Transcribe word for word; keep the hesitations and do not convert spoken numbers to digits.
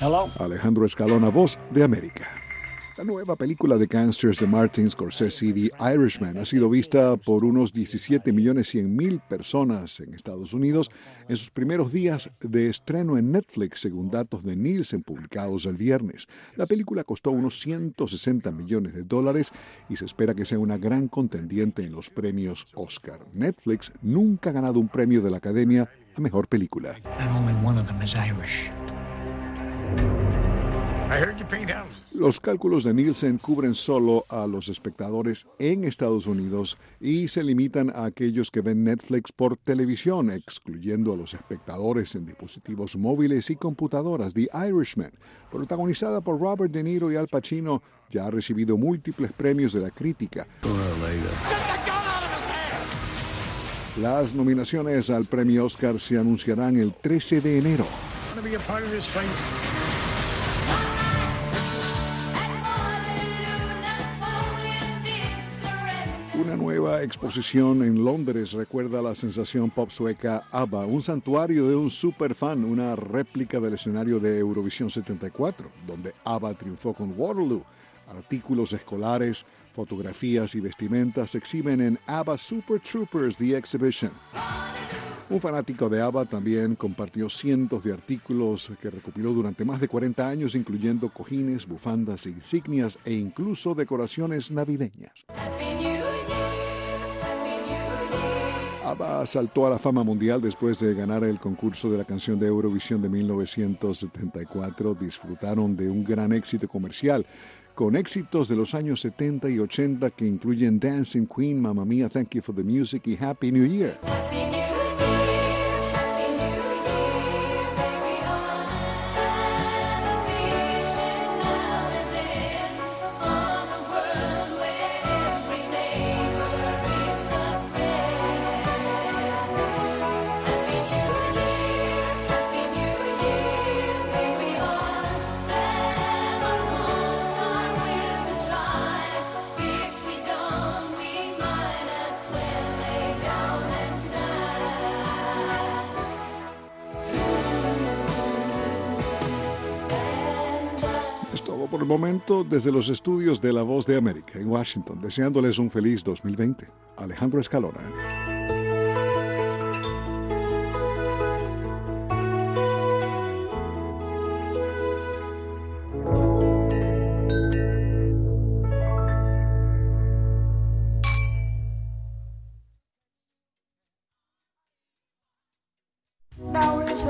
Hello. Alejandro Escalona, Voz de América. La nueva película de gangsters de Martin Scorsese, The Irishman, ha sido vista por unos diecisiete millones cien mil personas en Estados Unidos en sus primeros días de estreno en Netflix, según datos de Nielsen publicados el viernes. La película costó unos ciento sesenta millones de dólares y se espera que sea una gran contendiente en los premios Oscar. Netflix nunca ha ganado un premio de la Academia a Mejor Película. And only one of them is Irish. Los cálculos de Nielsen cubren solo a los espectadores en Estados Unidos y se limitan a aquellos que ven Netflix por televisión, excluyendo a los espectadores en dispositivos móviles y computadoras. The Irishman, protagonizada por Robert De Niro y Al Pacino, ya ha recibido múltiples premios de la crítica. Las nominaciones al premio Oscar se anunciarán el trece de enero. Una nueva exposición en Londres recuerda la sensación pop sueca ABBA, un santuario de un superfan, una réplica del escenario de Eurovisión setenta y cuatro, donde ABBA triunfó con Waterloo. Artículos escolares, fotografías y vestimentas se exhiben en ABBA Super Troopers The Exhibition. Un fanático de ABBA también compartió cientos de artículos que recopiló durante más de cuarenta años, incluyendo cojines, bufandas, insignias e incluso decoraciones navideñas. ABBA saltó a la fama mundial después de ganar el concurso de la canción de Eurovisión de mil novecientos setenta y cuatro. Disfrutaron de un gran éxito comercial, con éxitos de los años setenta y ochenta que incluyen Dancing Queen, Mamma Mia, Thank You for the Music y Happy New Year. Por el momento, desde los estudios de La Voz de América en Washington, deseándoles un feliz dos mil veinte. Alejandro Escalona.